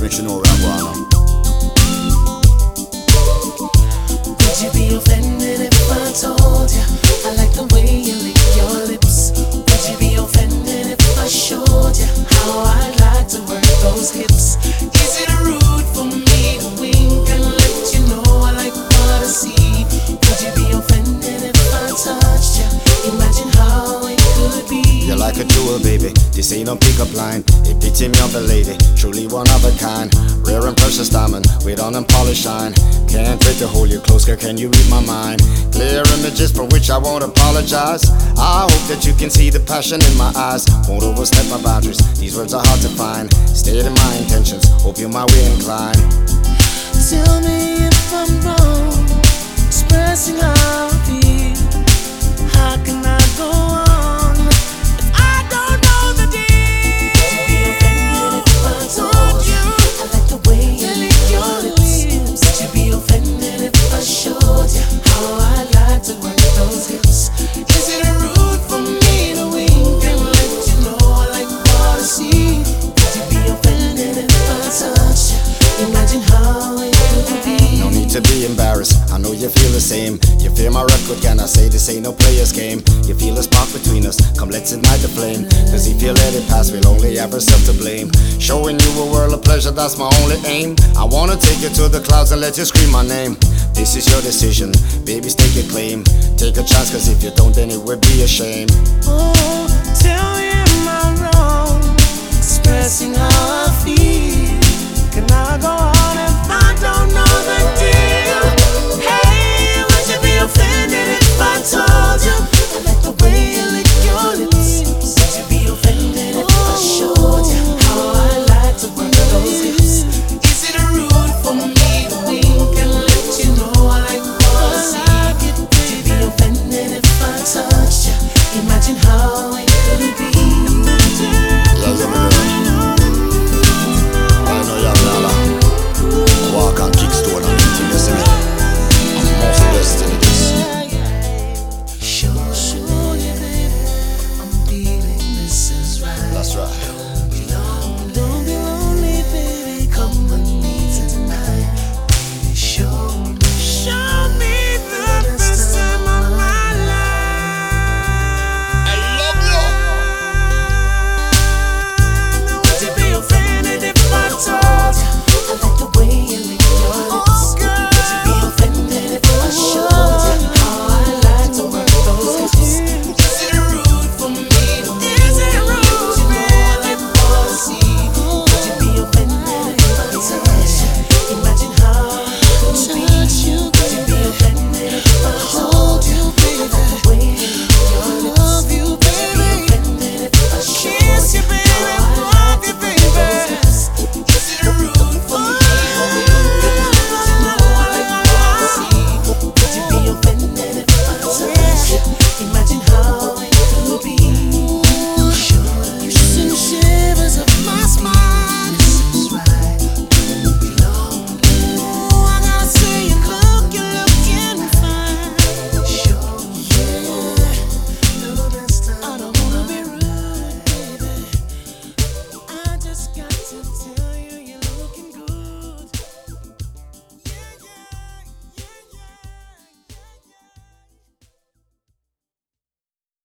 original rap one. Would you be offended if I told you I like the way you lick your lips? Would you be offended if I showed you how I'd like to work those hips? Is it rude for me to wink and let you know I like what I see? Would you be offended if I touched you? Imagine how it could be. You're like a jewel, baby. This ain't no pickup line. Epitome of a lady, truly one of a kind. Rare and precious diamond with unpolished shine. Can't wait to hold you close, girl, can you read my mind? Clear images for which I won't apologize. I hope that you can see the passion in my eyes. Won't overstep my boundaries, these words are hard to find. Stating my intentions, hope you're my way inclined. Tell me if I'm wrong, expressing how I feel. How can I go on if I don't know the deal? Would you be offended if I told you I like the way you lick your lips? Would you be offended if I showed you how I like to work those hips? Is it rude for me to wink and let you know I like what I see? Would you be offended if I touched you? Imagine how it could be. No need to be embarrassed, I know you feel the same. You fear my record, can I say this ain't no player's game? You feel a spark between us, come let's ignite the flame. Cause if you let it pass, we'll only have ourselves to blame. Showing you a world of pleasure, that's my only aim. I wanna take you to the clouds and let you scream my name. This is your decision, baby, stake your claim. Take a chance, cause if you don't, then it would be a shame. Oh, tell me am I wrong, expressing how I feel? Can I go on if I don't know the deal? Hey, would you be offended if I told you I like the way you lick your lips? Would you be offended if I showed you how I like to work those hips? Is it rude for me to wink and let you know I like what I see? Would you be offended if I touched you? Imagine how